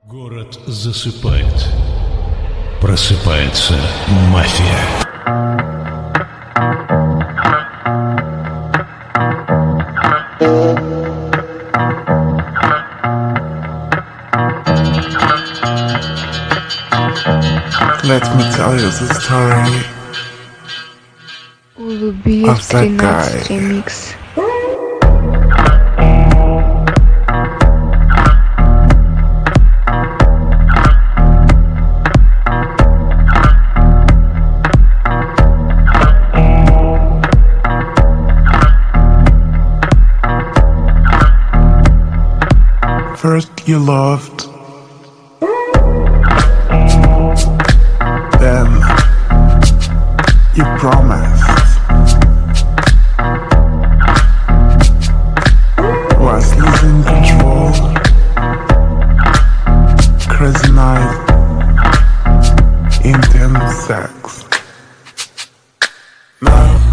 Город засыпает. Просыпается мафия. Let me tell you the story Улыбиев of that 13 guy. ремикс. First you loved, then you promised. Was losing control, crazy night, intense sex. Now